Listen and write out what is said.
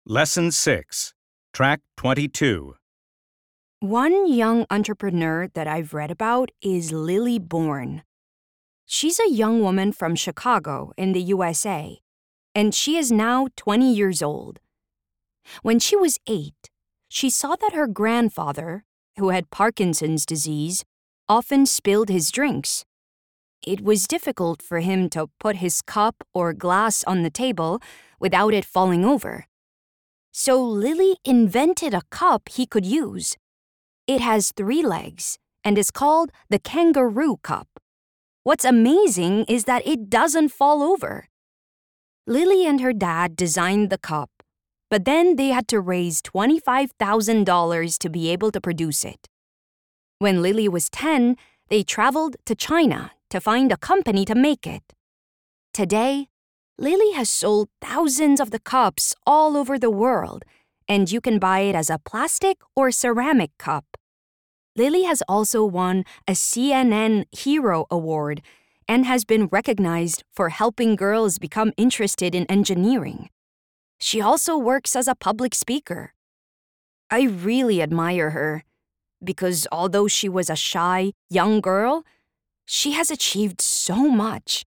Lesson 6, Track 22. One young entrepreneur that I've read about is Lily Bourne. She's a young woman from Chicago in the USA, and she is now 20 years old. When she was 8, she saw that her grandfather, who had Parkinson's disease, often spilled his drinks. It was difficult for him to put his cup or glass on the table without it falling over. So Lily invented a cup he could use. It has 3 legs and is called the kangaroo cup. What's amazing is that it doesn't fall over. Lily and her dad designed the cup, but then they had to raise $25,000 to be able to produce it. When Lily was 10, they traveled to China to find a company to make it. Today, Lily has sold thousands of the cups all over the world, and you can buy it as a plastic or ceramic cup. Lily has also won a CNN Hero Award and has been recognized for helping girls become interested in engineering. She also works as a public speaker. I really admire her because although she was a shy, young girl, she has achieved so much.